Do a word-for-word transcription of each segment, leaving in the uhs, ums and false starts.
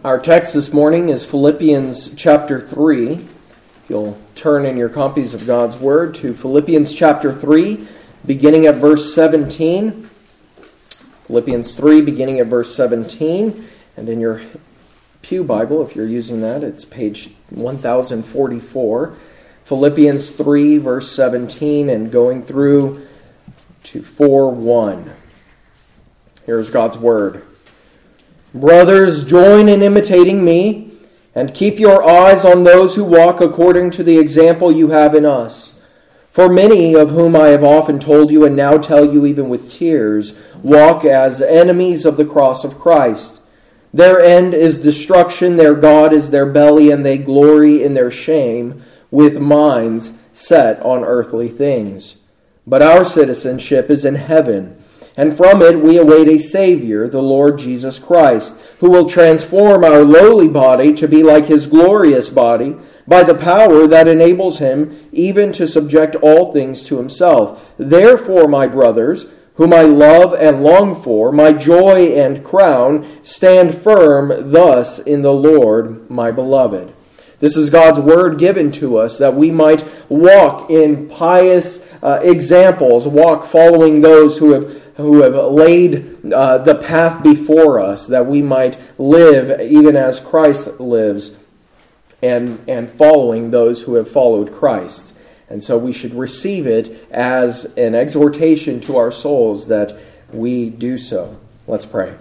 Our text this morning is Philippians chapter three. If you'll turn in your copies of God's Word to Philippians chapter three, beginning at verse seventeen. Philippians three, beginning at verse seventeen. And in your Pew Bible, if you're using that, it's page one thousand forty-four. Philippians three, verse seventeen, and going through to four one. Here's God's Word. Brothers, join in imitating me, and keep your eyes on those who walk according to the example you have in us. For many of whom I have often told you, and now tell you even with tears, walk as enemies of the cross of Christ. Their end is destruction, their God is their belly, and they glory in their shame, with minds set on earthly things. But our citizenship is in heaven, and from it we await a Savior, the Lord Jesus Christ, who will transform our lowly body to be like his glorious body, by the power that enables him even to subject all things to himself. Therefore, my brothers, whom I love and long for, my joy and crown, stand firm thus in the Lord, my beloved. This is God's word given to us that we might walk in pious uh, examples, walk following those who have who have laid uh, the path before us, that we might live even as Christ lives, and, and following those who have followed Christ. And so we should receive it as an exhortation to our souls that we do so. Let's pray.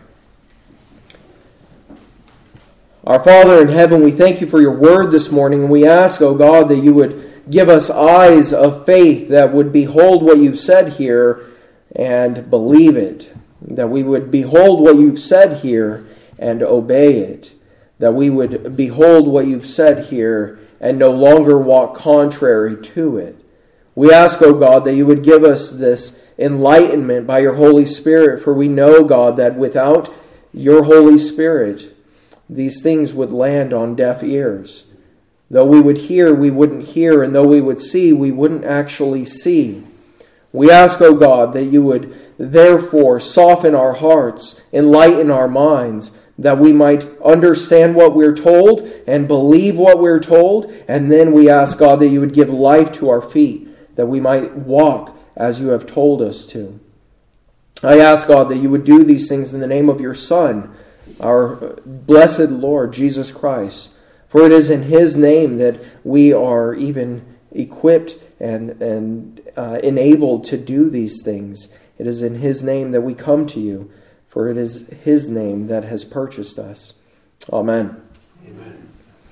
Our Father in heaven, we thank you for your word this morning, and we ask, O God, that you would give us eyes of faith that would behold what you've said here and believe it, that we would behold what you've said here and obey it, that we would behold what you've said here and no longer walk contrary to it. We ask, O God, that you would give us this enlightenment by your Holy Spirit, for we know, God, that without your Holy Spirit, these things would land on deaf ears. Though we would hear, we wouldn't hear, and though we would see, we wouldn't actually see. We ask, O God, that you would therefore soften our hearts, enlighten our minds, that we might understand what we're told and believe what we're told. And then we ask, God, that you would give life to our feet, that we might walk as you have told us to. I ask, God, that you would do these things in the name of your Son, our blessed Lord, Jesus Christ. For it is in his name that we are even equipped and, and uh, enabled to do these things. It is in his name that we come to you, for it is his name that has purchased us. Amen. Amen.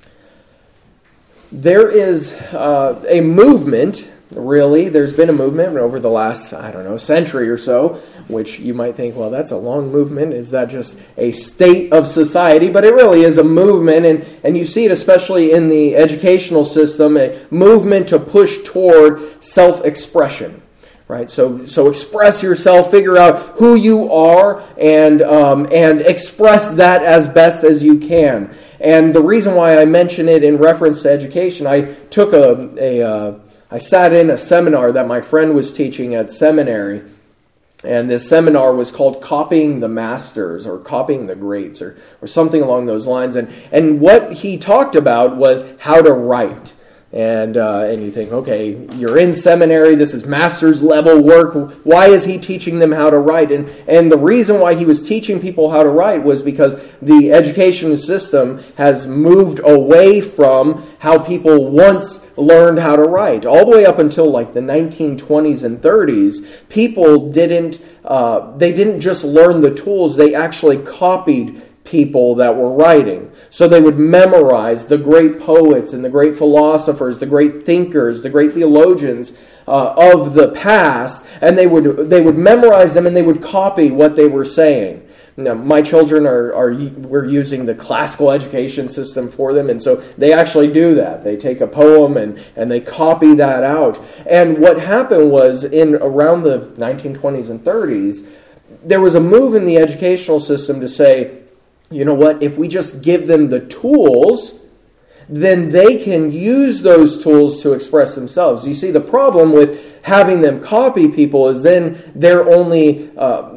There is uh, a movement, really, there's been a movement over the last, I don't know, century or so, which you might think, well, that's a long movement. Is that just a state of society? But it really is a movement, and, and you see it especially in the educational system, a movement to push toward self-expression. Right, so so express yourself, figure out who you are, and um, and express that as best as you can. And the reason why I mention it in reference to education, I took a a uh, I sat in a seminar that my friend was teaching at seminary, and this seminar was called "Copying the Masters" or "Copying the Greats" or or something along those lines. And and what he talked about was how to write. And uh, and you think, okay, you're in seminary, this is master's level work, why is he teaching them how to write? And and the reason why he was teaching people how to write was because the education system has moved away from how people once learned how to write. All the way up until like the nineteen twenties and thirties, people didn't, uh, they didn't just learn the tools, they actually copied people that were writing. So they would memorize the great poets and the great philosophers, the great thinkers, the great theologians uh, of the past, and they would they would memorize them and they would copy what they were saying. Now, my children are, are we're using the classical education system for them, and so they actually do that. They take a poem and, and they copy that out. And what happened was in around the nineteen twenties and thirties, there was a move in the educational system to say, you know what, if we just give them the tools, then they can use those tools to express themselves. You see, the problem with having them copy people is then they're only uh,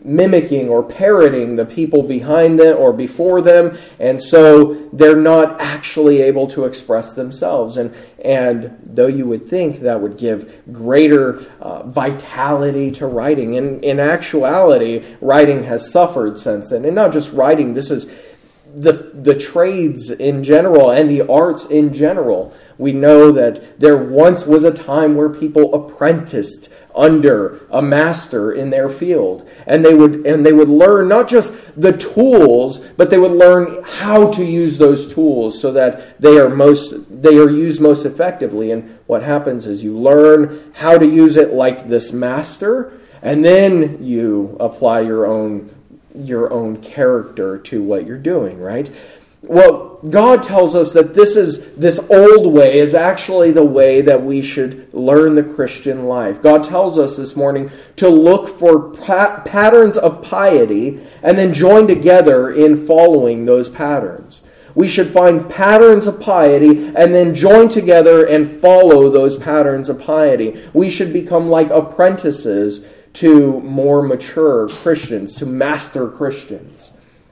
mimicking or parroting the people behind them or before them, and so they're not actually able to express themselves. And and though you would think that would give greater uh, vitality to writing, in, in actuality, writing has suffered since then. And not just writing, this is the the trades in general and the arts in general. We know that there once was a time where people apprenticed under a master in their field, and they would and they would learn not just the tools, but they would learn how to use those tools so that they are most they are used most effectively. And what happens is you learn how to use it like this master, and then you apply your own your own character to what you're doing, right? Well, God tells us that this is this old way is actually the way that we should learn the Christian life. God tells us this morning to look for pa- patterns of piety and then join together in following those patterns. We should find patterns of piety and then join together and follow those patterns of piety. We should become like apprentices to more mature Christians, to master Christians.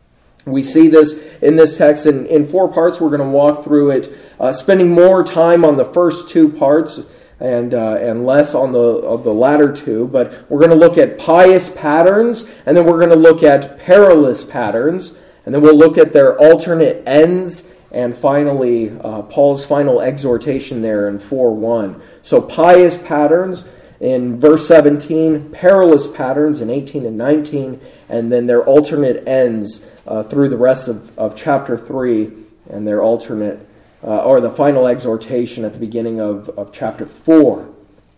We see this in this text in, in four parts. We're going to walk through it, uh, spending more time on the first two parts and uh, and less on the of the latter two. But we're going to look at pious patterns, and then we're going to look at perilous patterns, and then we'll look at their alternate ends, and finally uh, Paul's final exhortation there in four one. So pious patterns in verse seventeen, perilous patterns in eighteen and nineteen, and then their alternate ends uh, through the rest of, of chapter three, and their alternate, uh, or the final exhortation at the beginning of, of chapter four.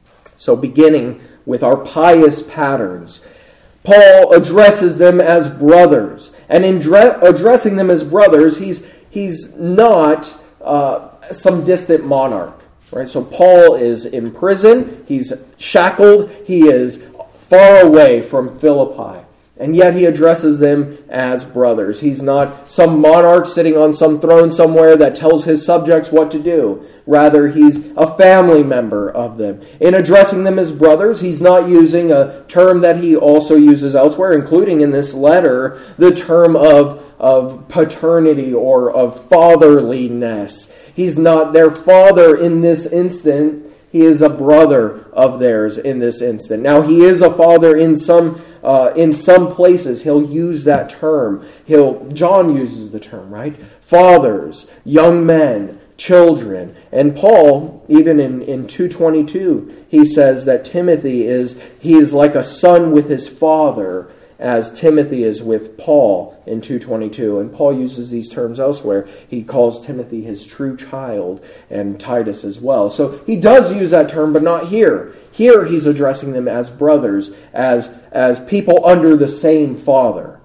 So beginning with our pious patterns, Paul addresses them as brothers. And in dre- addressing them as brothers, he's, he's not uh, some distant monarch. Right, so Paul is in prison, he's shackled, he is far away from Philippi, and yet he addresses them as brothers. He's not some monarch sitting on some throne somewhere that tells his subjects what to do. Rather, he's a family member of them. In addressing them as brothers, he's not using a term that he also uses elsewhere, including in this letter, the term of, of paternity or of fatherliness. He's not their father in this instant. He is a brother of theirs in this instant. Now, he is a father in some uh, in some places. He'll use that term. He'll John uses the term, right? Fathers, young men, children. And Paul, even in, in two twenty-two, he says that Timothy is he is like a son with his father, as Timothy is with Paul in two twenty-two. And Paul uses these terms elsewhere. He calls Timothy his true child, and Titus as well. So he does use that term, but not here. Here he's addressing them as brothers, as, as people under the same father.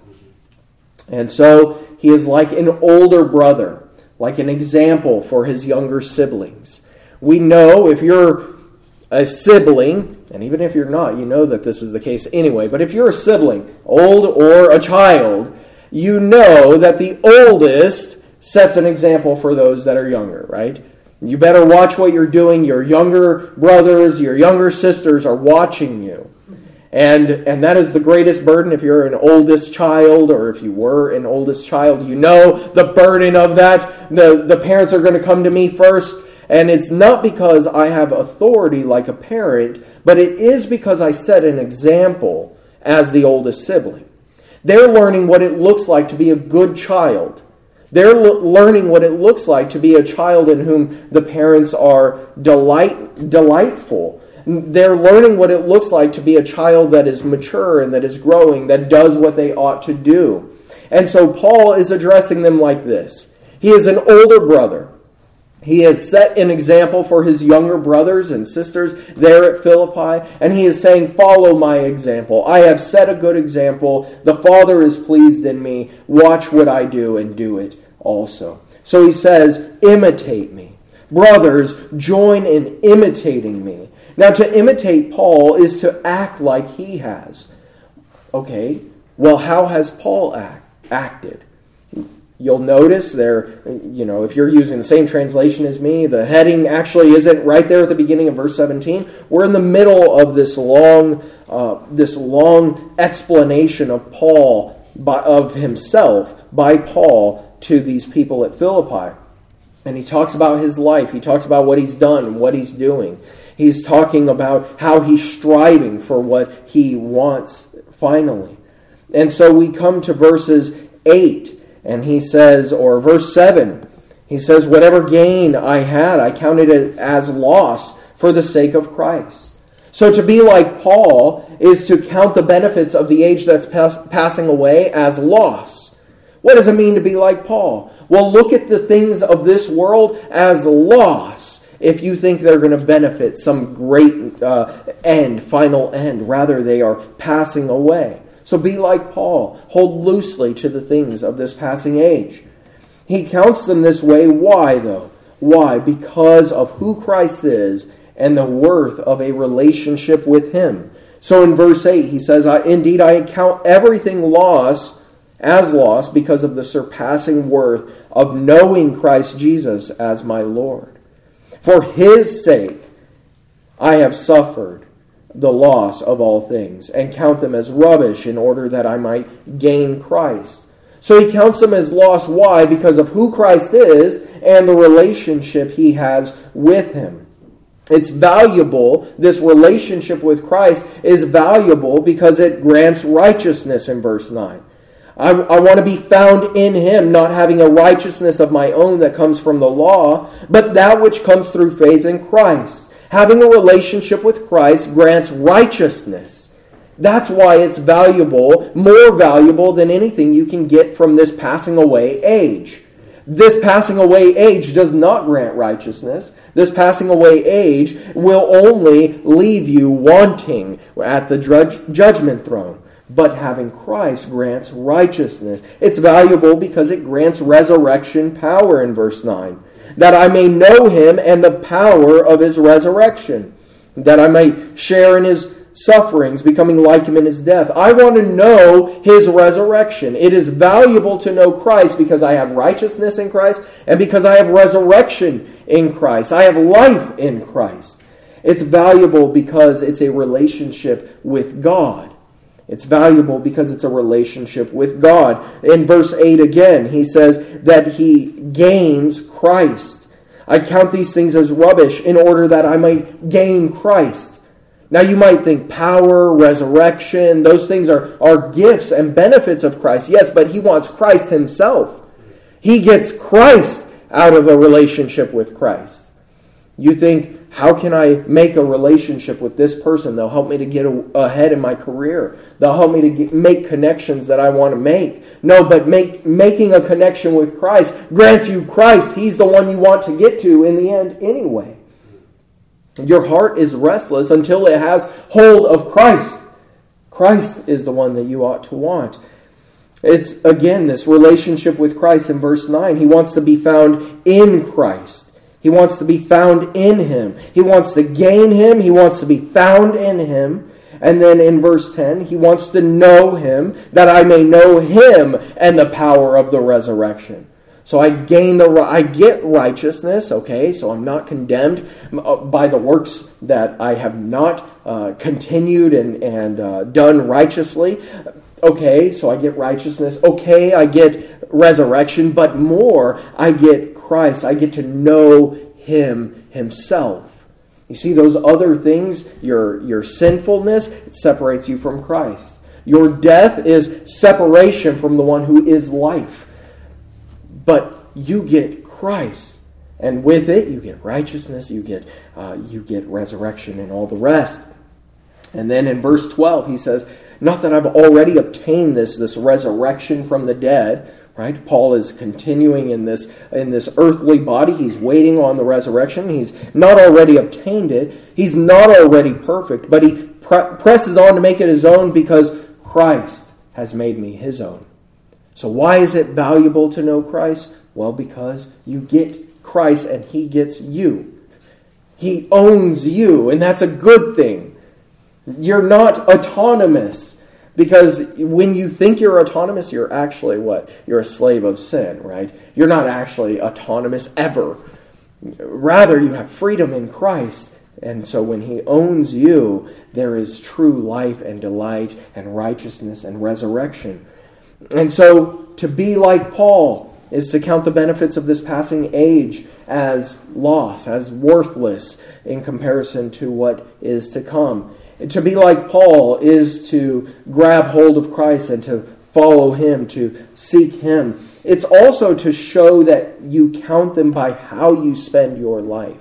And so he is like an older brother, like an example for his younger siblings. We know if you're a sibling, and even if you're not, you know that this is the case anyway, but if you're a sibling, old or a child, you know that the oldest sets an example for those that are younger, right? You better watch what you're doing. Your younger brothers, your younger sisters are watching you. And and that is the greatest burden. If you're an oldest child, or if you were an oldest child, you know the burden of that. The, the parents are going to come to me first. And it's not because I have authority like a parent, but it is because I set an example as the oldest sibling. They're learning what it looks like to be a good child. They're lo- learning what it looks like to be a child in whom the parents are delight delightful. They're learning what it looks like to be a child that is mature and that is growing, that does what they ought to do. And so Paul is addressing them like this. He is an older brother. He has set an example for his younger brothers and sisters there at Philippi, and he is saying, follow my example. I have set a good example. The Father is pleased in me. Watch what I do and do it also. So he says, imitate me. Brothers, join in imitating me. Now, to imitate Paul is to act like he has. Okay, well, how has Paul act, acted? You'll notice there, you know, if you're using the same translation as me, the heading actually isn't right there at the beginning of verse seventeen. We're in the middle of this long, uh, this long explanation of Paul, by, of himself, by Paul to these people at Philippi. And he talks about his life. He talks about what he's done and what he's doing. He's talking about how he's striving for what he wants finally. And so we come to verses eight. And he says, or verse seven, he says, whatever gain I had, I counted it as loss for the sake of Christ. So to be like Paul is to count the benefits of the age that's pass- passing away as loss. What does it mean to be like Paul? Well, look at the things of this world as loss if you think they're going to benefit some great uh, end, final end. Rather, they are passing away. So be like Paul. Hold loosely to the things of this passing age. He counts them this way. Why, though? Why? Because of who Christ is and the worth of a relationship with Him. So in verse eight, he says, indeed, I count everything loss as loss because of the surpassing worth of knowing Christ Jesus as my Lord. For His sake, I have suffered the loss of all things, and count them as rubbish in order that I might gain Christ. So he counts them as loss. Why? Because of who Christ is and the relationship he has with Him. It's valuable. This relationship with Christ is valuable because it grants righteousness in verse nine. I, I want to be found in Him, not having a righteousness of my own that comes from the law, but that which comes through faith in Christ. Having a relationship with Christ grants righteousness. That's why it's valuable, more valuable than anything you can get from this passing away age. This passing away age does not grant righteousness. This passing away age will only leave you wanting at the judge, judgment throne. But having Christ grants righteousness. It's valuable because it grants resurrection power in verse nine. That I may know Him and the power of His resurrection. That I may share in His sufferings, becoming like Him in His death. I want to know His resurrection. It is valuable to know Christ because I have righteousness in Christ and because I have resurrection in Christ. I have life in Christ. It's valuable because it's a relationship with God. It's valuable because it's a relationship with God. In verse eight again, he says that he gains Christ. I count these things as rubbish in order that I might gain Christ. Now you might think power, resurrection, those things are, are gifts and benefits of Christ. Yes, but he wants Christ himself. He gets Christ out of a relationship with Christ. You think, how can I make a relationship with this person? They'll help me to get ahead in my career. They'll help me to get, make connections that I want to make. No, but make, making a connection with Christ grants you Christ. He's the one you want to get to in the end anyway. Your heart is restless until it has hold of Christ. Christ is the one that you ought to want. It's, again, this relationship with Christ in verse nine. He wants to be found in Christ. He wants to be found in Him. He wants to gain Him. He wants to be found in Him. And then in verse ten, he wants to know Him, that I may know Him and the power of the resurrection. So I gain the, I get righteousness, okay, so I'm not condemned by the works that I have not uh, continued and, and uh, done righteously. Okay, so I get righteousness. Okay, I get resurrection, but more, I get Christ. I get to know Him Himself. You see, those other things, your, your sinfulness, it separates you from Christ. Your death is separation from the one who is life. But you get Christ. And with it, you get righteousness, you get uh, you get resurrection and all the rest. And then in verse twelve, he says, not that I've already obtained this, this resurrection from the dead. Right? Paul is continuing in this, in this earthly body. He's waiting on the resurrection. He's not already obtained it. He's not already perfect, but he pre- presses on to make it his own because Christ has made me his own. So why is it valuable to know Christ? Well, because you get Christ and He gets you. He owns you, and that's a good thing. You're not autonomous. Because when you think you're autonomous, you're actually what? You're a slave of sin, right? You're not actually autonomous ever. Rather, you have freedom in Christ. And so when he owns you, there is true life and delight and righteousness and resurrection. And so to be like Paul is to count the benefits of this passing age as loss, as worthless in comparison to what is to come. To be like Paul is to grab hold of Christ and to follow him, to seek him. It's also to show that you count them by how you spend your life.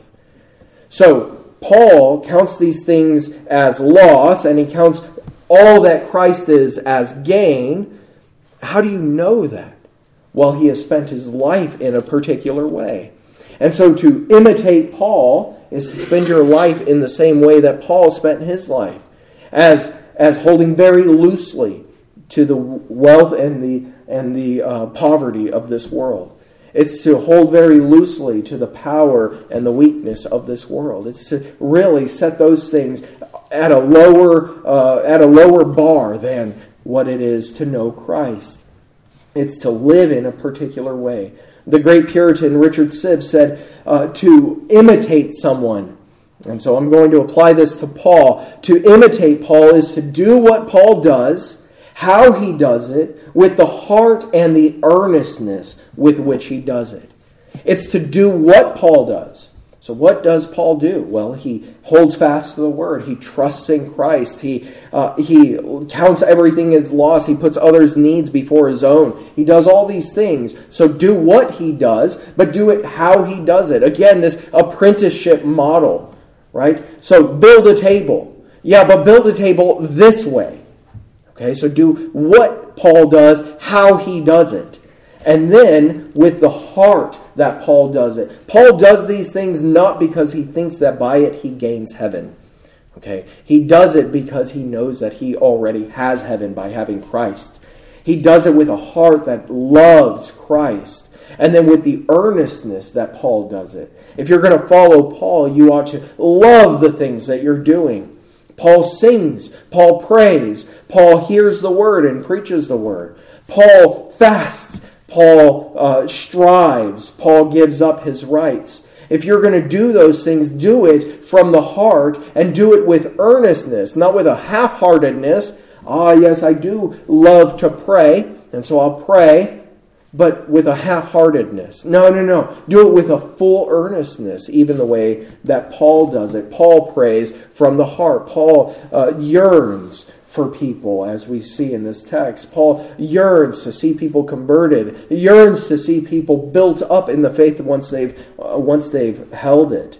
So, Paul counts these things as loss, and he counts all that Christ is as gain. How do you know that? Well, he has spent his life in a particular way. And so to imitate Paul is to spend your life in the same way that Paul spent his life, as, as holding very loosely to the wealth and the, and the uh, poverty of this world. It's to hold very loosely to the power and the weakness of this world. It's to really set those things at a lower uh, at a lower bar than what it is to know Christ. It's to live in a particular way. The great Puritan Richard Sibbes said uh, to imitate someone. And so I'm going to apply this to Paul. To imitate Paul is to do what Paul does, how he does it, with the heart and the earnestness with which he does it. It's to do what Paul does. So what does Paul do? Well, he holds fast to the word. He trusts in Christ. He uh, he counts everything as loss. He puts others' needs before his own. He does all these things. So do what he does, but do it how he does it. Again, this apprenticeship model, right? So build a table. Yeah, but build a table this way. Okay, so do what Paul does, how he does it. And then with the heart that Paul does it. Paul does these things not because he thinks that by it he gains heaven. Okay, he does it because he knows that he already has heaven by having Christ. He does it with a heart that loves Christ. And then with the earnestness that Paul does it. If you're going to follow Paul, you ought to love the things that you're doing. Paul sings, Paul prays, Paul hears the word and preaches the word. Paul fasts, Paul uh, strives, Paul gives up his rights. If you're going to do those things, do it from the heart and do it with earnestness, not with a half-heartedness. Ah, yes, I do love to pray, and so I'll pray, but with a half-heartedness. No, no, no. Do it with a full earnestness, even the way that Paul does it. Paul prays from the heart. Paul uh, yearns for people, as we see in this text. Paul yearns to see people converted, yearns to see people built up in the faith once they've, uh, once they've held it.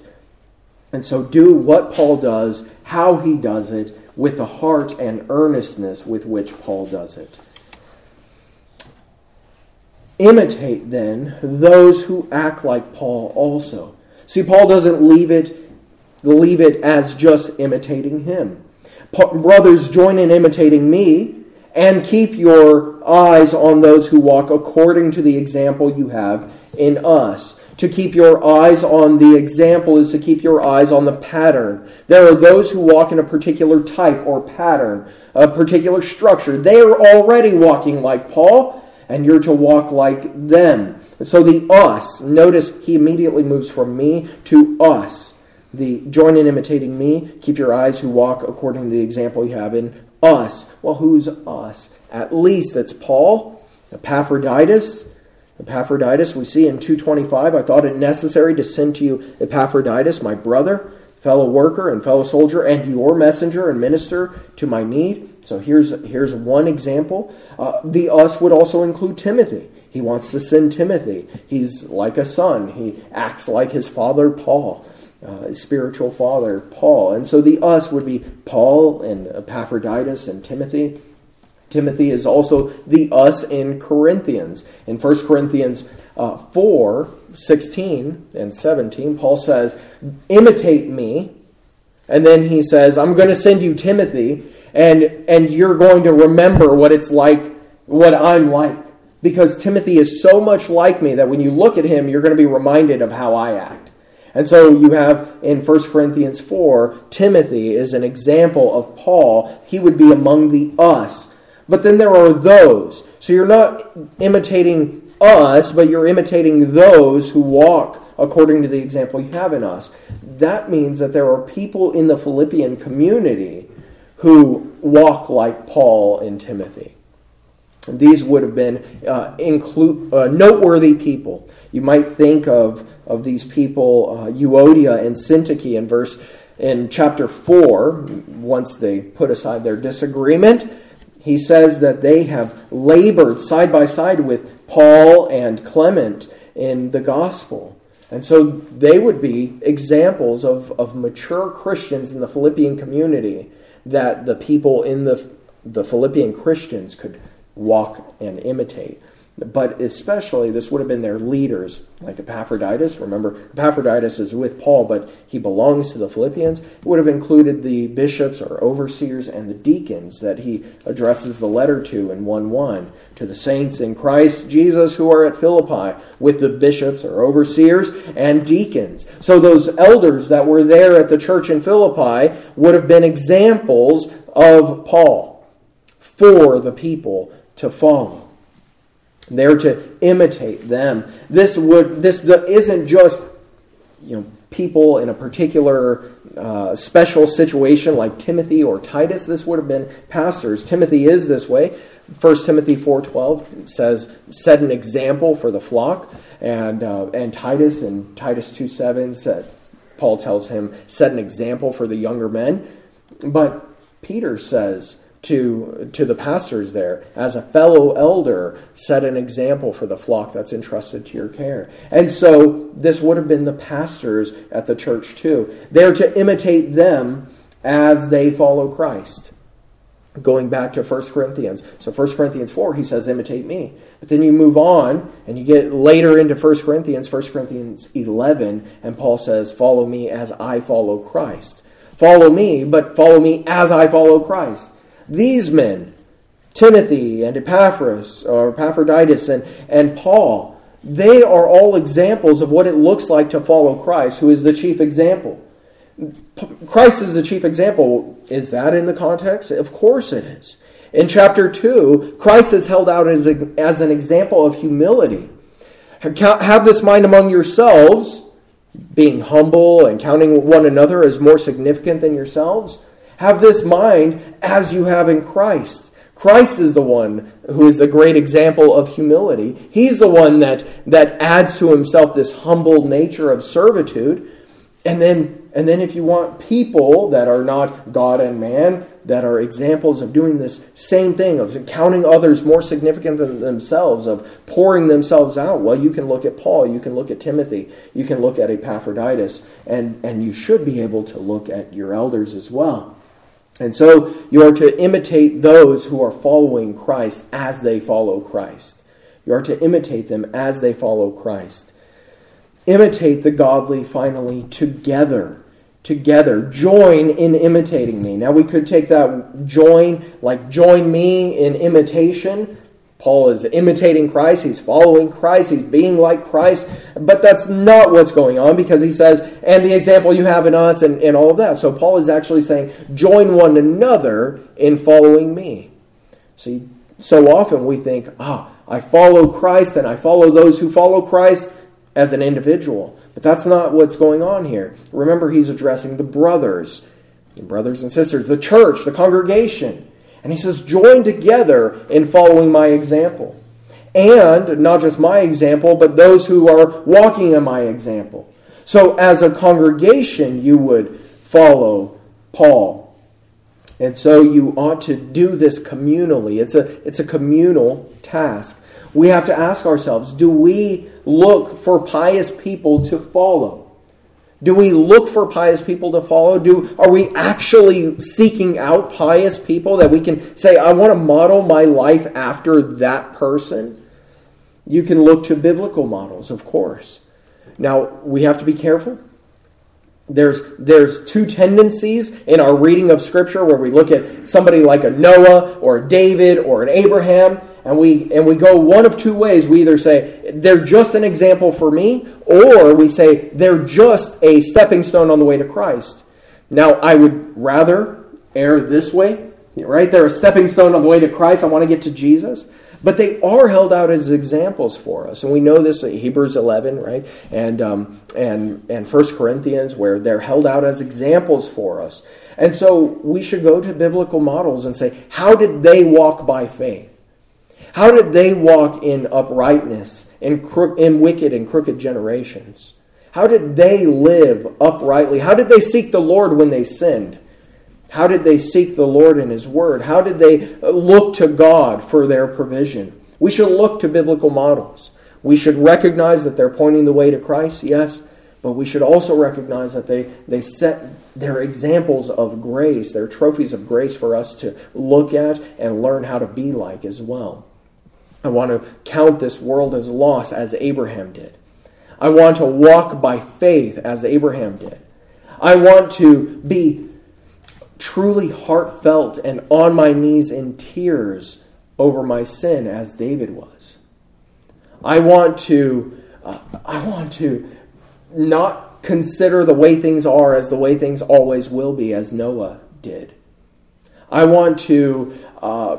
And so do what Paul does, how he does it, with the heart and earnestness with which Paul does it. Imitate, then, those who act like Paul also. See, Paul doesn't leave it, leave it as just imitating him. Brothers, join in imitating me, and keep your eyes on those who walk according to the example you have in us. To keep your eyes on the example is to keep your eyes on the pattern. There are those who walk in a particular type or pattern, a particular structure. They are already walking like Paul, and you're to walk like them. So the us, notice he immediately moves from me to us. The join in imitating me, keep your eyes who walk according to the example you have in us. Well, who's us? At least that's Paul, Epaphroditus. Epaphroditus, we see in two twenty-five, I thought it necessary to send to you Epaphroditus, my brother, fellow worker and fellow soldier, and your messenger and minister to my need. So here's here's one example. Uh, the us would also include Timothy. He wants to send Timothy. He's like a son. He acts like his father, Paul, uh, his spiritual father, Paul. And so the us would be Paul and Epaphroditus and Timothy. Timothy is also the us in Corinthians. In First Corinthians uh, four, sixteen and seventeen, Paul says, imitate me. And then he says, I'm going to send you Timothy, and, and you're going to remember what it's like, what I'm like. Because Timothy is so much like me that when you look at him, you're going to be reminded of how I act. And so you have in First Corinthians four, Timothy is an example of Paul. He would be among the us. But then there are those. So you're not imitating us, but you're imitating those who walk according to the example you have in us. That means that there are people in the Philippian community who walk like Paul and Timothy. And these would have been uh, include, uh, noteworthy people. You might think of, of these people, uh, Euodia and Syntyche in verse in chapter four, once they put aside their disagreement. He says that they have labored side by side with Paul and Clement in the gospel. And so they would be examples of, of mature Christians in the Philippian community that the people in the, the Philippian Christians could walk and imitate. But especially, this would have been their leaders, like Epaphroditus. Remember, Epaphroditus is with Paul, but he belongs to the Philippians. It would have included the bishops or overseers and the deacons that he addresses the letter to in one one. To the saints in Christ Jesus who are at Philippi, with the bishops or overseers and deacons. So those elders that were there at the church in Philippi would have been examples of Paul for the people to follow. They're to imitate them. This would this the, isn't just you know people in a particular uh, special situation like Timothy or Titus. This would have been pastors. Timothy is this way. First Timothy four twelve says, "Set an example for the flock," and uh, and Titus in Titus two seven said, Paul tells him, "Set an example for the younger men." But Peter says to to the pastors there, as a fellow elder, set an example for the flock that's entrusted to your care. And so this would have been the pastors at the church too. They're to imitate them as they follow Christ. Going back to First Corinthians. So First Corinthians four, he says, imitate me. But then you move on and you get later into First Corinthians, First Corinthians eleven, and Paul says, follow me as I follow Christ. Follow me, but follow me as I follow Christ. These men, Timothy and Epaphras, or Epaphroditus and, and Paul, they are all examples of what it looks like to follow Christ, who is the chief example. Christ is the chief example. Is that in the context? Of course it is. In chapter two, Christ is held out as, a, as an example of humility. Have this mind among yourselves, being humble and counting one another as more significant than yourselves. Have this mind as you have in Christ. Christ is the one who is the great example of humility. He's the one that, that adds to himself this humble nature of servitude. And then, and then if you want people that are not God and man, that are examples of doing this same thing, of counting others more significant than themselves, of pouring themselves out, well, you can look at Paul, you can look at Timothy, you can look at Epaphroditus, and, and you should be able to look at your elders as well. And so you are to imitate those who are following Christ as they follow Christ. You are to imitate them as they follow Christ. Imitate the godly, finally, together. Together. Join in imitating me. Now we could take that join, like join me in imitation. Paul is imitating Christ. He's following Christ. He's being like Christ. But that's not what's going on, because he says, and the example you have in us and, and all of that. So Paul is actually saying, join one another in following me. See, so often we think, ah, I follow Christ and I follow those who follow Christ as an individual. But that's not what's going on here. Remember, he's addressing the brothers, the brothers and sisters, the church, the congregation. And he says, join together in following my example. And not just my example, but those who are walking in my example. So as a congregation, you would follow Paul. And so you ought to do this communally. It's a, it's a communal task. We have to ask ourselves, do we look for pious people to follow? Do we look for pious people to follow? Do Are we actually seeking out pious people that we can say, I want to model my life after that person? You can look to biblical models, of course. Now, we have to be careful. There's, there's two tendencies in our reading of Scripture where we look at somebody like a Noah or a David or an Abraham, and we and we go one of two ways. We either say, they're just an example for me, or we say, they're just a stepping stone on the way to Christ. Now, I would rather err this way right? They're a stepping stone on the way to Christ. I want to get to Jesus. But they are held out as examples for us. And we know this in Hebrews eleven, right? And um, and and First Corinthians, where they're held out as examples for us. And so we should go to biblical models and say, how did they walk by faith? How did they walk in uprightness in, cro- in wicked and crooked generations? How did they live uprightly? How did they seek the Lord when they sinned? How did they seek the Lord in His Word? How did they look to God for their provision? We should look to biblical models. We should recognize that they're pointing the way to Christ, yes, but we should also recognize that they, they set their examples of grace, their trophies of grace for us to look at and learn how to be like as well. I want to count this world as lost as Abraham did. I want to walk by faith as Abraham did. I want to be truly heartfelt and on my knees in tears over my sin as David was. I want to uh, I want to not consider the way things are as the way things always will be, as Noah did. I want to uh,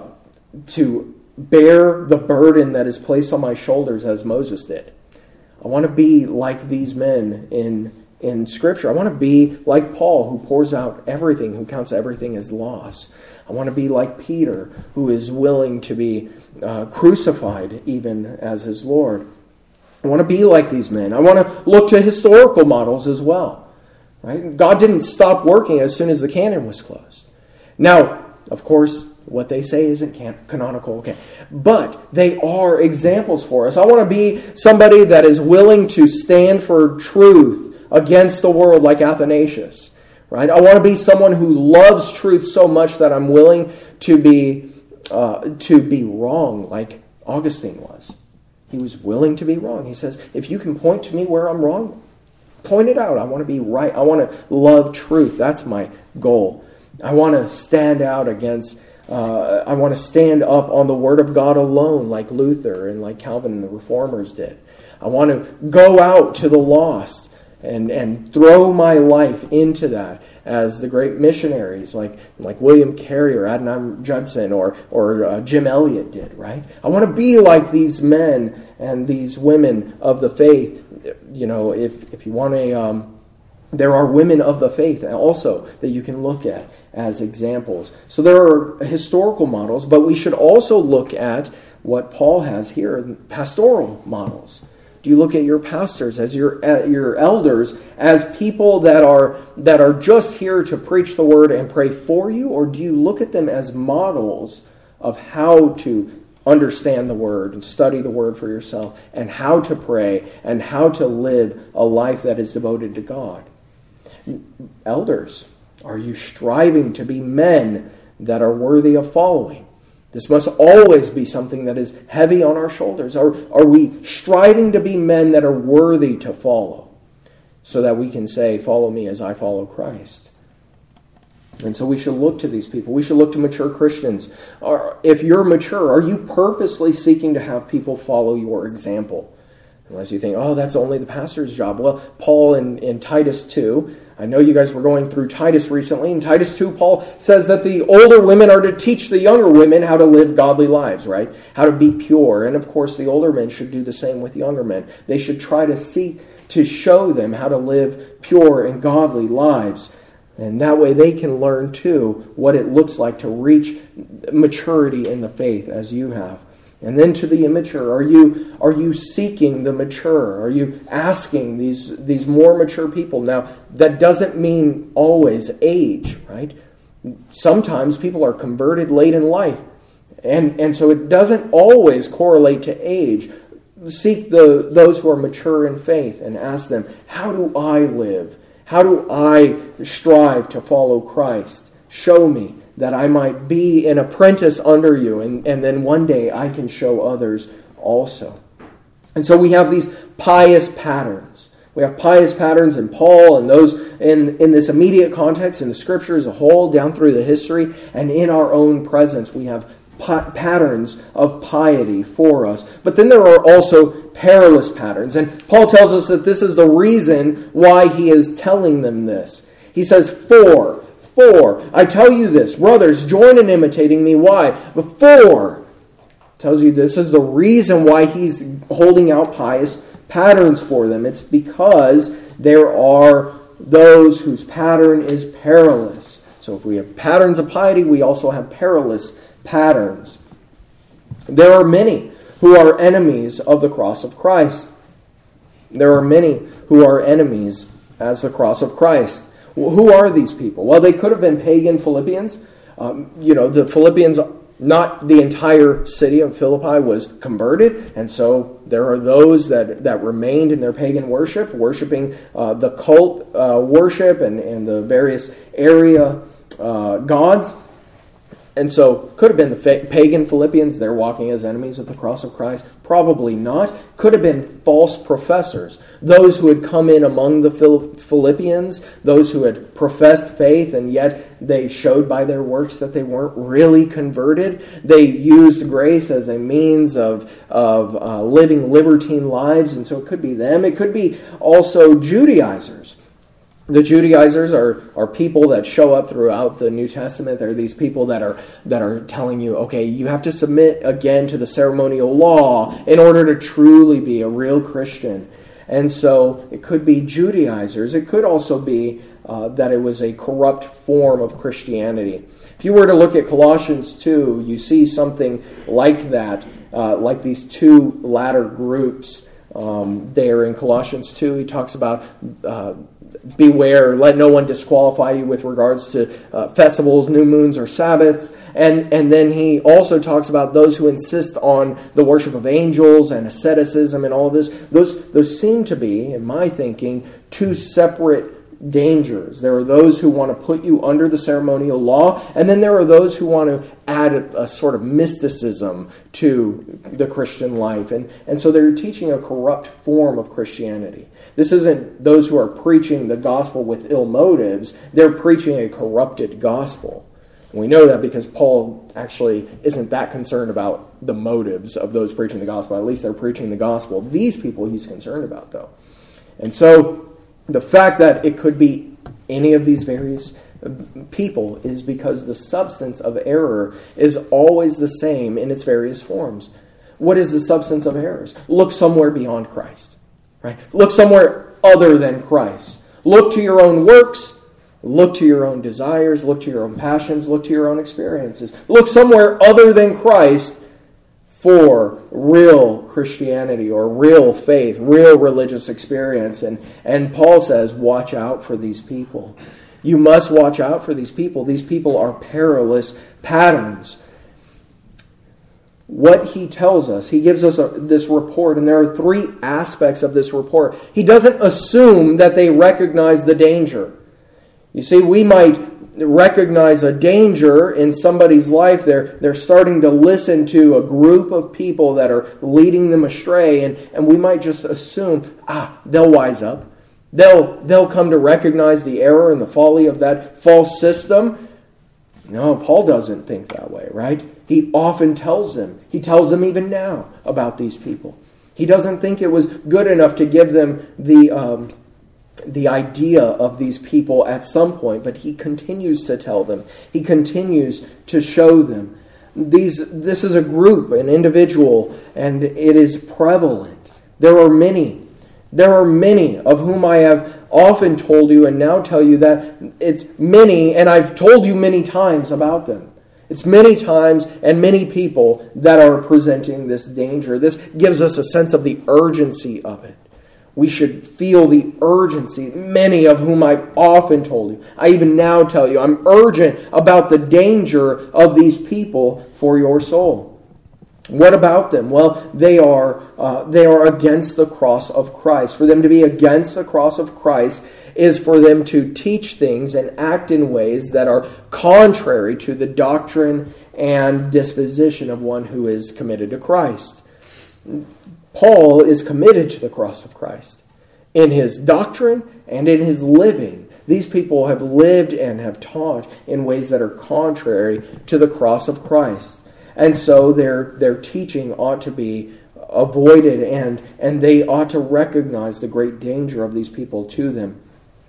to bear the burden that is placed on my shoulders as Moses did. I want to be like these men in In Scripture. I want to be like Paul, who pours out everything, who counts everything as loss. I want to be like Peter, who is willing to be uh, crucified even as his Lord. I want to be like these men. I want to look to historical models as well. Right? God didn't stop working as soon as the canon was closed. Now, of course, what they say isn't can- canonical, okay. But they are examples for us. I want to be somebody that is willing to stand for truth against the world like Athanasius, right? I want to be someone who loves truth so much that I'm willing to be uh, to be wrong like Augustine was. He was willing to be wrong. He says, if you can point to me where I'm wrong, point it out. I want to be right. I want to love truth. That's my goal. I want to stand out against, uh, I want to stand up on the Word of God alone like Luther and like Calvin and the Reformers did. I want to go out to the lost And, and throw my life into that, as the great missionaries like like William Carey or Adoniram Judson or or uh, Jim Elliot did. Right? I want to be like these men and these women of the faith. You know, if if you want a, um, there are women of the faith also that you can look at as examples. So there are historical models, but we should also look at what Paul has here, pastoral models. Do you look at your pastors as your uh, your elders as people that are that are just here to preach the word and pray for you, or do you look at them as models of how to understand the word and study the word for yourself, and how to pray and how to live a life that is devoted to God? Elders, are you striving to be men that are worthy of following? This must always be something that is heavy on our shoulders. Are, are we striving to be men that are worthy to follow, so that we can say, follow me as I follow Christ? And so we should look to these people. We should look to mature Christians. Or if you're mature, are you purposely seeking to have people follow your example? Unless you think, oh, that's only the pastor's job. Well, Paul in, in Titus two, I know you guys were going through Titus recently. In Titus two, Paul says that the older women are to teach the younger women how to live godly lives, right? How to be pure. And of course, the older men should do the same with younger men. They should try to seek to show them how to live pure and godly lives. And that way they can learn, too, what it looks like to reach maturity in the faith as you have. And then to the immature, are you are you seeking the mature? Are you asking these, these more mature people? Now, that doesn't mean always age, right? Sometimes people are converted late in life. And, and so it doesn't always correlate to age. Seek the those who are mature in faith and ask them, how do I live? How do I strive to follow Christ? Show me, that I might be an apprentice under you, and, and then one day I can show others also. And so we have these pious patterns. We have pious patterns in Paul and those in, in this immediate context, in the Scripture as a whole, down through the history, and in our own presence we have pa- patterns of piety for us. But then there are also perilous patterns, and Paul tells us that this is the reason why he is telling them this. He says, for For, I tell you this, brothers, join in imitating me. Why? Before, tells you this is the reason why he's holding out pious patterns for them. It's because there are those whose pattern is perilous. So if we have patterns of piety, we also have perilous patterns. There are many who are enemies of the cross of Christ. There are many who are enemies as the cross of Christ. Well, who are these people? Well, they could have been pagan Philippians. Um, you know, the Philippians, not the entire city of Philippi was converted, and so there are those that, that remained in their pagan worship, worshiping uh, the cult uh, worship and, and the various area uh, gods. And so, could have been the fa- pagan Philippians, they're walking as enemies of the cross of Christ. Probably not. Could have been false professors. Those who had come in among the Philippians, those who had professed faith, and yet they showed by their works that they weren't really converted. They used grace as a means of, of uh, living libertine lives, and so it could be them. It could be also Judaizers. The Judaizers are, are people that show up throughout the New Testament. They're these people that are that are telling you, okay, you have to submit again to the ceremonial law in order to truly be a real Christian. And so it could be Judaizers. It could also be uh, that it was a corrupt form of Christianity. If you were to look at Colossians two, you see something like that, uh, like these two latter groups. Um, there in Colossians two, he talks about uh, beware, let no one disqualify you with regards to uh, festivals, new moons, or Sabbaths. And, and then he also talks about those who insist on the worship of angels and asceticism and all of this. Those, those seem to be, in my thinking, two separate dangers. There are those who want to put you under the ceremonial law, and then there are those who want to add a, a sort of mysticism to the Christian life. And, and so they're teaching a corrupt form of Christianity. This isn't those who are preaching the gospel with ill motives. They're preaching a corrupted gospel. And we know that because Paul actually isn't that concerned about the motives of those preaching the gospel. At least they're preaching the gospel. These people he's concerned about, though. And so the fact that it could be any of these various people is because the substance of error is always the same in its various forms. What is the substance of errors? Look somewhere beyond Christ. Right? Look somewhere other than Christ. Look to your own works. Look to your own desires. Look to your own passions. Look to your own experiences. Look somewhere other than Christ for real Christianity or real faith, real religious experience. And, and Paul says, watch out for these people. You must watch out for these people. These people are perilous patterns. What he tells us, he gives us a, this report, and there are three aspects of this report. He doesn't assume that they recognize the danger. You see, we might recognize a danger in somebody's life. They're, they're starting to listen to a group of people that are leading them astray, and, and we might just assume, ah, they'll wise up. They'll, they'll come to recognize the error and the folly of that false system. No, Paul doesn't think that way, right? He often tells them, he tells them even now about these people. He doesn't think it was good enough to give them the um, the idea of these people at some point, but he continues to tell them. He continues to show them. These, this is a group, an individual, and it is prevalent. There are many. There are many of whom I have often told you and now tell you that it's many, and I've told you many times about them. It's many times and many people that are presenting this danger. This gives us a sense of the urgency of it. We should feel the urgency, many of whom I've often told you. I even now tell you, I'm urgent about the danger of these people for your soul. What about them? Well, they are uh, they are against the cross of Christ. For them to be against the cross of Christ is for them to teach things and act in ways that are contrary to the doctrine and disposition of one who is committed to Christ. Paul is committed to the cross of Christ in his doctrine and in his living. These people have lived and have taught in ways that are contrary to the cross of Christ. And so their their teaching ought to be avoided, and, and they ought to recognize the great danger of these people to them.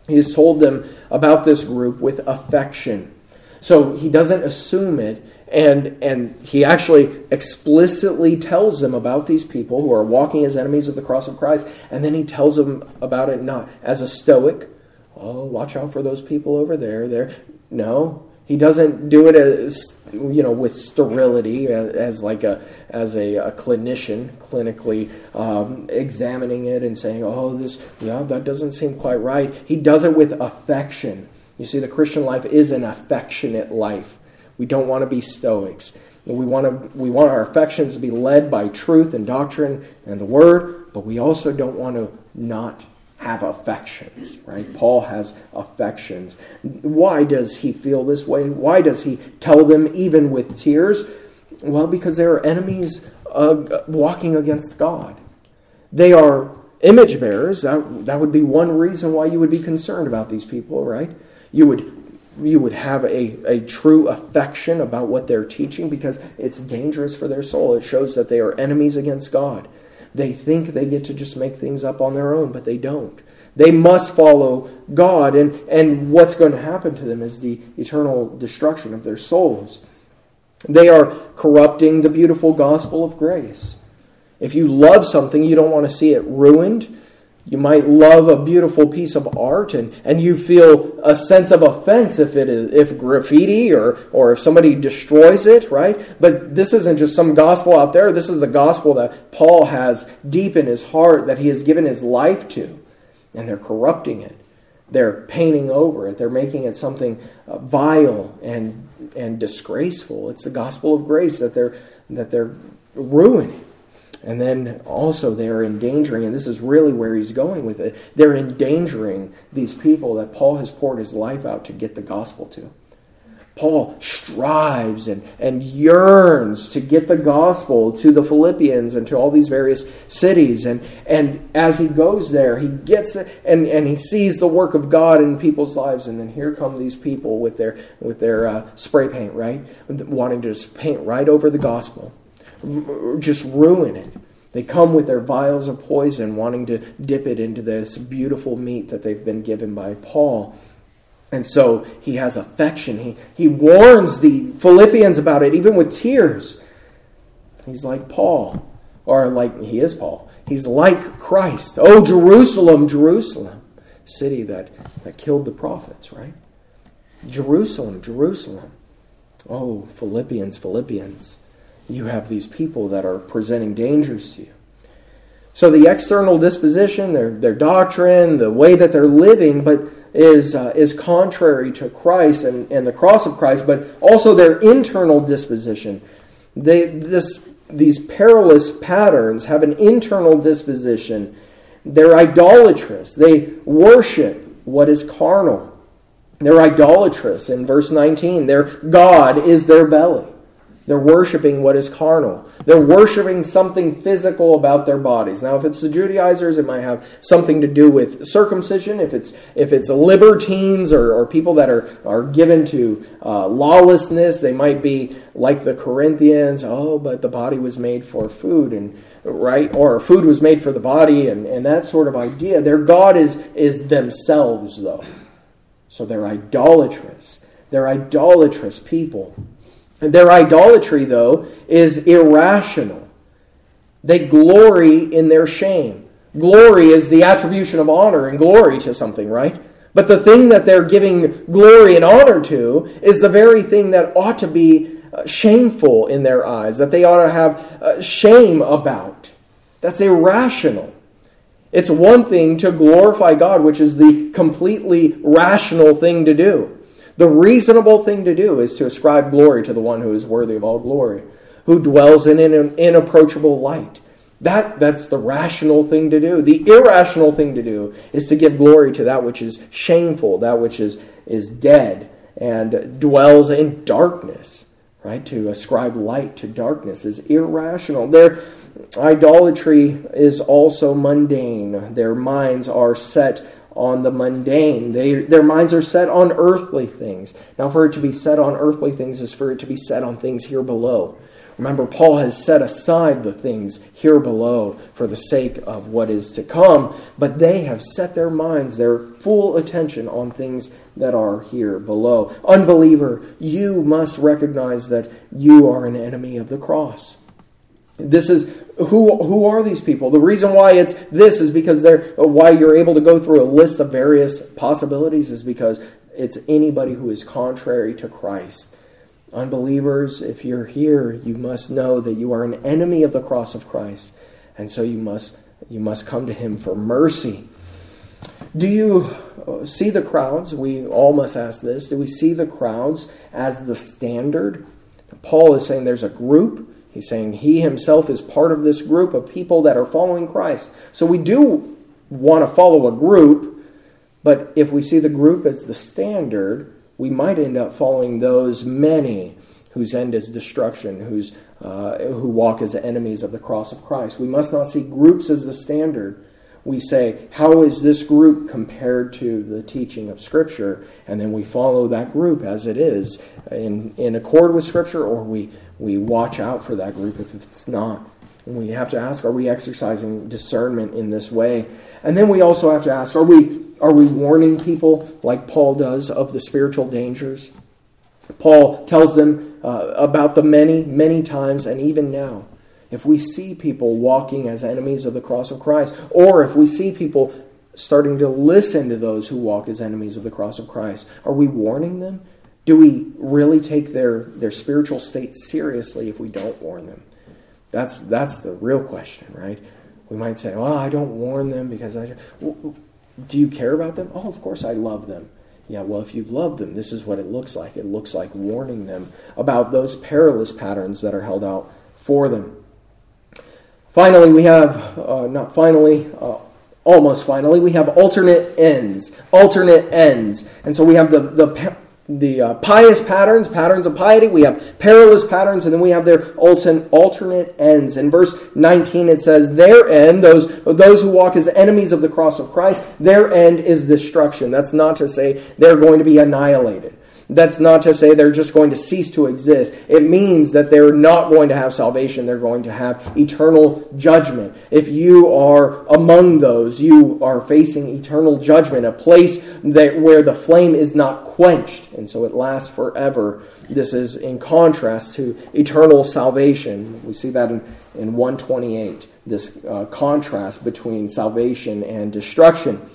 He's told them about this group with affection. So he doesn't assume it, and, and he actually explicitly tells them about these people who are walking as enemies of the cross of Christ, and then he tells them about it not as a stoic, oh, watch out for those people over there. There, no, he doesn't do it as, you know, with sterility, as, as like a as a, a clinician clinically um, examining it and saying, oh, this, yeah, that doesn't seem quite right. He does it with affection. You see, the Christian life is an affectionate life. We don't want to be stoics. We want to we want our affections to be led by truth and doctrine and the Word, but we also don't want to not have affections, right? Paul has affections. Why does he feel this way? Why does he tell them even with tears? Well, because they are enemies uh, walking against God. They are image bearers. That, that would be one reason why you would be concerned about these people, right? You would you would have a, a true affection about what they're teaching because it's dangerous for their soul. It shows that they are enemies against God. They think they get to just make things up on their own, but they don't. They must follow God, and, and what's going to happen to them is the eternal destruction of their souls. They are corrupting the beautiful gospel of grace. If you love something, you don't want to see it ruined. You might love a beautiful piece of art, and, and you feel a sense of offense if it is if graffiti or, or if somebody destroys it, right? But this isn't just some gospel out there. This is the gospel that Paul has deep in his heart, that he has given his life to. And they're corrupting it. They're painting over it. They're making it something uh, vile and and disgraceful. It's the gospel of grace that they're that they're ruining. And then also they're endangering, and this is really where he's going with it, they're endangering these people that Paul has poured his life out to get the gospel to. Paul strives and, and yearns to get the gospel to the Philippians and to all these various cities. And, and as he goes there, he gets it and, and he sees the work of God in people's lives. And then here come these people with their, with their uh, spray paint, right? Wanting to just paint right over the gospel. Just ruin it. They come with their vials of poison, wanting to dip it into this beautiful meat that they've been given by Paul. And so he has affection. He, he warns the Philippians about it, even with tears. He's like Paul, or like he is Paul. He's like Christ. Oh, Jerusalem, Jerusalem, city that, that killed the prophets, right? Jerusalem, Jerusalem. Oh, Philippians, Philippians. You have these people that are presenting dangers to you. So the external disposition, their, their doctrine, the way that they're living, but is uh, is contrary to Christ and, and the cross of Christ, but also their internal disposition. They this these perilous patterns have an internal disposition. They're idolatrous. They worship what is carnal. They're idolatrous. In verse nineteen, their God is their belly. They're worshiping what is carnal. They're worshiping something physical about their bodies. Now, if it's the Judaizers, it might have something to do with circumcision. If it's if it's libertines or, or people that are, are given to uh, lawlessness, they might be like the Corinthians. Oh, but the body was made for food, and right, or food was made for the body, and, and that sort of idea. Their God is is themselves, though. So they're idolatrous. They're idolatrous people. Their idolatry, though, is irrational. They glory in their shame. Glory is the attribution of honor and glory to something, right? But the thing that they're giving glory and honor to is the very thing that ought to be shameful in their eyes, that they ought to have shame about. That's irrational. It's one thing to glorify God, which is the completely rational thing to do. The reasonable thing to do is to ascribe glory to the one who is worthy of all glory, who dwells in an inapproachable light. That, that's the rational thing to do. The irrational thing to do is to give glory to that which is shameful, that which is, is dead and dwells in darkness. Right? To ascribe light to darkness is irrational. Their idolatry is also mundane. Their minds are set on the mundane. They, their minds are set on earthly things. Now, for it to be set on earthly things is for it to be set on things here below. Remember, Paul has set aside the things here below for the sake of what is to come, but they have set their minds, their full attention on things that are here below. Unbeliever, you must recognize that you are an enemy of the cross. This is who who are these people? The reason why it's this is because they're why you're able to go through a list of various possibilities is because it's anybody who is contrary to Christ. Unbelievers, if you're here, you must know that you are an enemy of the cross of Christ, and so you must you must come to him for mercy. Do you see the crowds? We all must ask this. Do we see the crowds as the standard? Paul is saying there's a group. He's saying he himself is part of this group of people that are following Christ. So we do want to follow a group, but if we see the group as the standard, we might end up following those many whose end is destruction, who's, uh, who walk as enemies of the cross of Christ. We must not see groups as the standard. We say, how is this group compared to the teaching of Scripture? And then we follow that group as it is in, in accord with Scripture, or we, we watch out for that group if it's not. And we have to ask, are we exercising discernment in this way? And then we also have to ask, are we are we warning people like Paul does of the spiritual dangers? Paul tells them uh, about the many, many times, and even now. If we see people walking as enemies of the cross of Christ, or if we see people starting to listen to those who walk as enemies of the cross of Christ, are we warning them? Do we really take their, their spiritual state seriously if we don't warn them? That's that's the real question, right? We might say, well, I don't warn them because I... Well, do you care about them? Oh, of course I love them. Yeah, well, if you love them, this is what it looks like. It looks like warning them about those perilous patterns that are held out for them. Finally, we have, uh, not finally, uh, almost finally, we have alternate ends. Alternate ends. And so we have the the the uh, pious patterns, patterns of piety. We have perilous patterns, and then we have their altern, alternate ends. In verse nineteen, it says, their end, those, those who walk as enemies of the cross of Christ, their end is destruction. That's not to say they're going to be annihilated. That's not to say they're just going to cease to exist. It means that they're not going to have salvation. They're going to have eternal judgment. If you are among those, you are facing eternal judgment, a place that where the flame is not quenched, and so it lasts forever. This is in contrast to eternal salvation. We see that in, in one twenty-eight, this uh, contrast between salvation and destruction.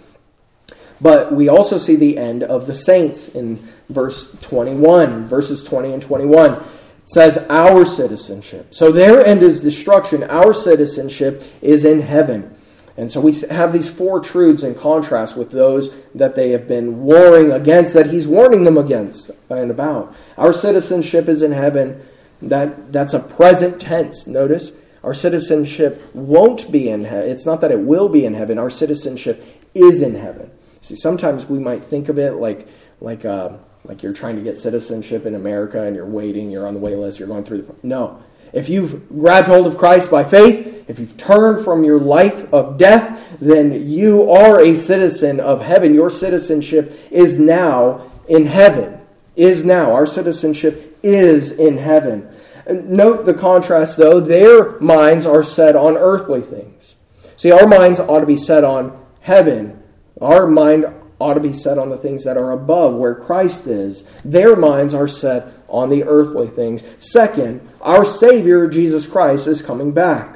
But we also see the end of the saints in verse twenty-one, verses twenty and twenty-one. It says, our citizenship. So their end is destruction. Our citizenship is in heaven. And so we have these four truths in contrast with those that they have been warring against, that he's warning them against and about. Our citizenship is in heaven. That, that's a present tense. Notice, our citizenship won't be in heaven. It's not that it will be in heaven. Our citizenship is in heaven. See, sometimes we might think of it like like uh, like you're trying to get citizenship in America and you're waiting, you're on the wait list, you're going through the... No. If you've grabbed hold of Christ by faith, if you've turned from your life of death, then you are a citizen of heaven. Your citizenship is now in heaven. Is now. Our citizenship is in heaven. Note the contrast, though. Their minds are set on earthly things. See, our minds ought to be set on heaven. Our mind ought to be set on the things that are above, where Christ is. Their minds are set on the earthly things. Second, our Savior, Jesus Christ, is coming back.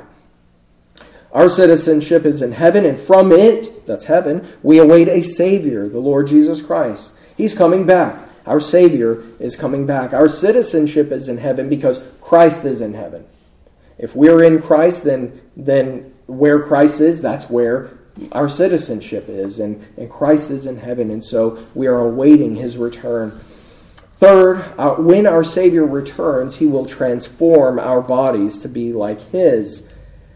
Our citizenship is in heaven, and from it, that's heaven, we await a Savior, the Lord Jesus Christ. He's coming back. Our Savior is coming back. Our citizenship is in heaven because Christ is in heaven. If we're in Christ, then, then where Christ is, that's where our citizenship is, and, and Christ is in heaven, and so we are awaiting his return. Third, uh, when our Savior returns, he will transform our bodies to be like his.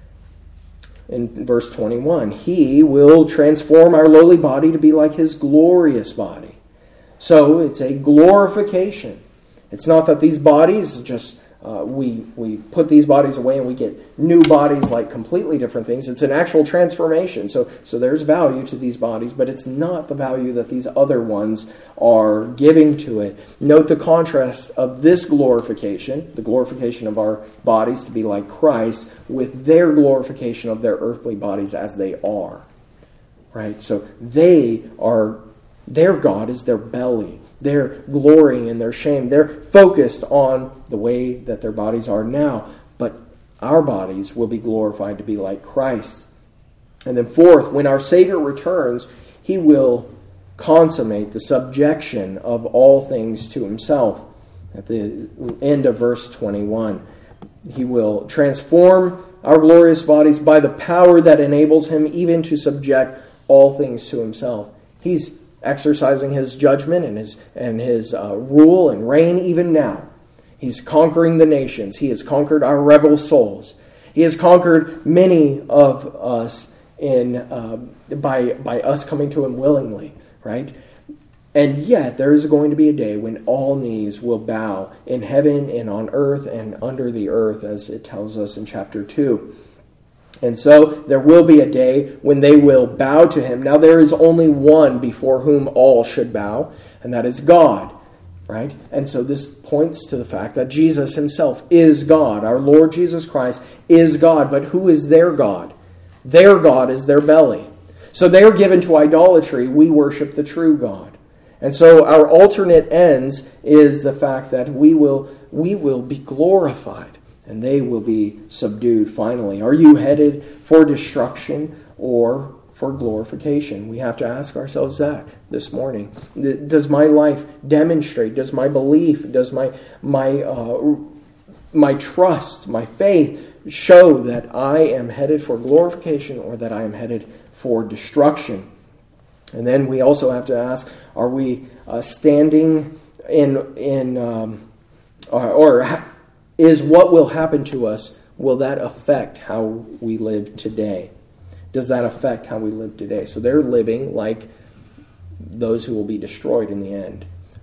In verse twenty-one, he will transform our lowly body to be like his glorious body. So it's a glorification. It's not that these bodies just uh, we we put these bodies away and we get new bodies like completely different things. It's an actual transformation. So so there's value to these bodies, but it's not the value that these other ones are giving to it. Note the contrast of this glorification, the glorification of our bodies to be like Christ, with their glorification of their earthly bodies as they are. Right? So they are, their God is their belly. They're glorying in their shame. They're focused on the way that their bodies are now. But our bodies will be glorified to be like Christ. And then fourth, when our Savior returns, He will consummate the subjection of all things to Himself. At the end of verse twenty-one, He will transform our glorious bodies by the power that enables Him even to subject all things to Himself. He's exercising His judgment and His and His uh, rule and reign even now. He's conquering the nations. He has conquered our rebel souls. He has conquered many of us in uh, by by us coming to Him willingly, right? And yet there is going to be a day when all knees will bow in heaven and on earth and under the earth, as it tells us in chapter two. And so there will be a day when they will bow to Him. Now there is only one before whom all should bow, and that is God, right? And so this points to the fact that Jesus Himself is God. Our Lord Jesus Christ is God. But who is their God? Their God is their belly. So they are given to idolatry. We worship the true God. And so our alternate ends is the fact that we will we will be glorified. And they will be subdued finally. Are you headed for destruction or for glorification? We have to ask ourselves that this morning. Does my life demonstrate, does my belief, does my my uh, my trust, my faith show that I am headed for glorification or that I am headed for destruction? And then we also have to ask, are we uh, standing in, in um, or... or is what will happen to us, will that affect how we live today? Does that affect how we live today? So they're living like those who will be destroyed in the end.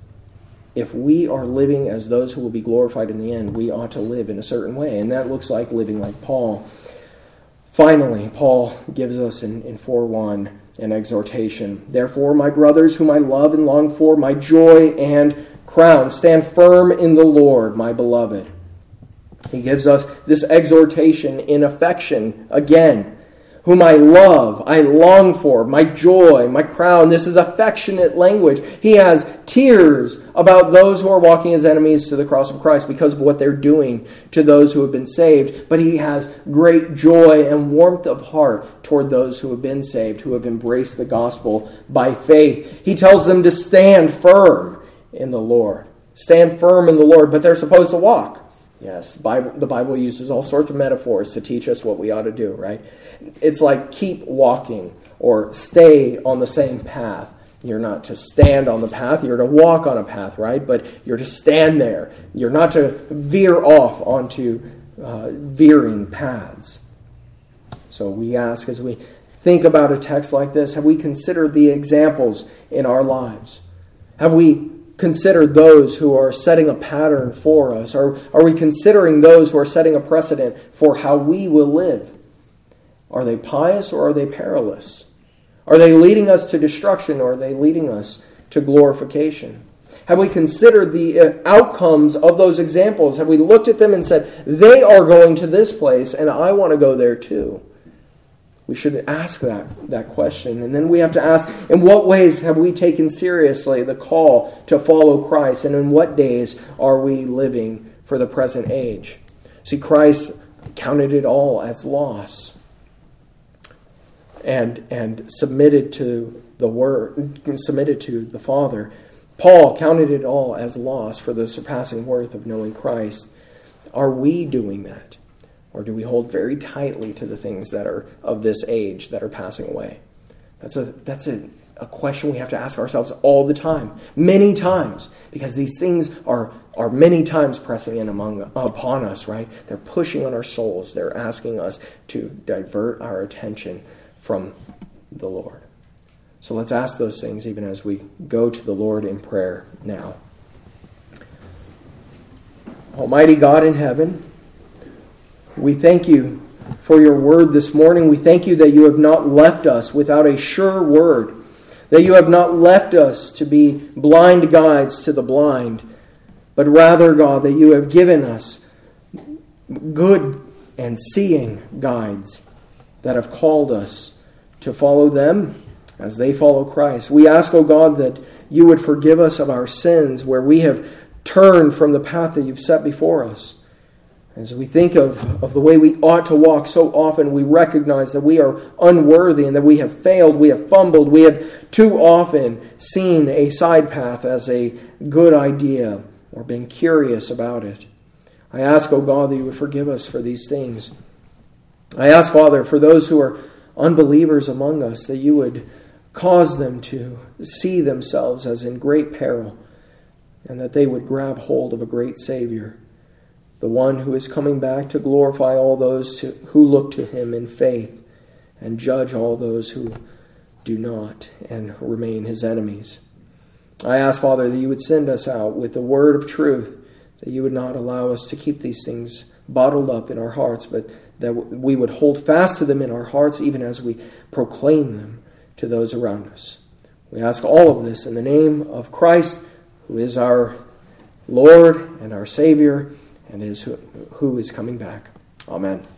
If we are living as those who will be glorified in the end, we ought to live in a certain way. And that looks like living like Paul. Finally, Paul gives us in, in four one an exhortation. Therefore, my brothers, whom I love and long for, my joy and crown, stand firm in the Lord, my beloved. He gives us this exhortation in affection again. Whom I love, I long for, my joy, my crown. This is affectionate language. He has tears about those who are walking as enemies to the cross of Christ because of what they're doing to those who have been saved. But he has great joy and warmth of heart toward those who have been saved, who have embraced the gospel by faith. He tells them to stand firm in the Lord. Stand firm in the Lord, but they're supposed to walk. Yes, Bible, the Bible uses all sorts of metaphors to teach us what we ought to do, right? It's like keep walking or stay on the same path. You're not to stand on the path, you're to walk on a path, right? But you're to stand there. You're not to veer off onto uh, veering paths. So we ask, as we think about a text like this, have we considered the examples in our lives? Have we considered those who are setting a pattern for us? Or are we considering those who are setting a precedent for how we will live? Are they pious or are they perilous? Are they leading us to destruction or are they leading us to glorification? Have we considered the outcomes of those examples? Have we looked at them and said, they are going to this place and I want to go there too? We should ask that, that question. And then we have to ask, in what ways have we taken seriously the call to follow Christ? And in what days are we living for the present age? See, Christ counted it all as loss. And, and submitted to the word, submitted to the Father. Paul counted it all as loss for the surpassing worth of knowing Christ. Are we doing that? Or do we hold very tightly to the things that are of this age that are passing away? That's a that's a, a question we have to ask ourselves all the time, many times, because these things are, are many times pressing in among upon us, right? They're pushing on our souls. They're asking us to divert our attention from the Lord. So let's ask those things even as we go to the Lord in prayer now. Almighty God in heaven, we thank you for your word this morning. We thank you that you have not left us without a sure word, that you have not left us to be blind guides to the blind, but rather, God, that you have given us good and seeing guides that have called us to follow them as they follow Christ. We ask, O God, that you would forgive us of our sins where we have turned from the path that you've set before us. As we think of, of the way we ought to walk, so often we recognize that we are unworthy and that we have failed, we have fumbled, we have too often seen a side path as a good idea or been curious about it. I ask, O God, that you would forgive us for these things. I ask, Father, for those who are unbelievers among us, that you would cause them to see themselves as in great peril, and that they would grab hold of a great Savior, the one who is coming back to glorify all those to, who look to him in faith and judge all those who do not and remain his enemies. I ask, Father, that you would send us out with the word of truth, that you would not allow us to keep these things bottled up in our hearts, but that we would hold fast to them in our hearts even as we proclaim them to those around us. We ask all of this in the name of Christ, who is our Lord and our Savior, and is who, who is coming back. Amen.